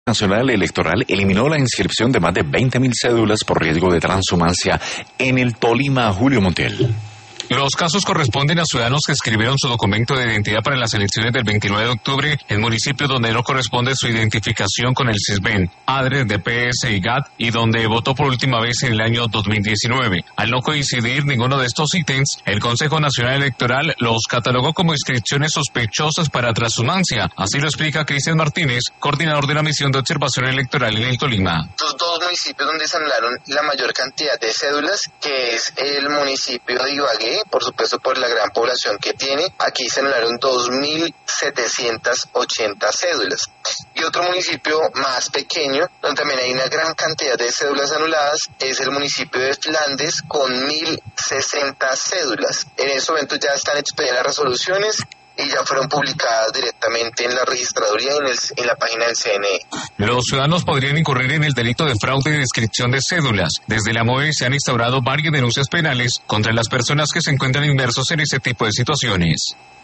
Nacional Electoral eliminó la inscripción de más de 20.000 cédulas por riesgo de transhumancia en el Tolima. Julio Montiel. Los casos corresponden a ciudadanos que escribieron su documento de identidad para las elecciones del 29 de octubre en municipios donde no corresponde su identificación con el CISBEN, ADRE, DPS y GAT, y donde votó por última vez en el año 2019. Al no coincidir ninguno de estos ítems, el Consejo Nacional Electoral los catalogó como inscripciones sospechosas para transhumancia. Así lo explica Cristian Martínez, coordinador de la misión de observación electoral en el Tolima. Los dos municipios donde se anularon la mayor cantidad de cédulas, que es el municipio de Ibagué, por supuesto por la gran población que tiene. Aquí se anularon 2.780 cédulas. Y otro municipio más pequeño, donde también hay una gran cantidad de cédulas anuladas, es el municipio de Flandes con 1.060 cédulas. En ese momento ya están expedidas las resoluciones y ya fueron publicadas directamente en la registraduría y en la página del CNE. Los ciudadanos podrían incurrir en el delito de fraude de inscripción de cédulas. Desde la MOE se han instaurado varias denuncias penales contra las personas que se encuentran inmersos en ese tipo de situaciones.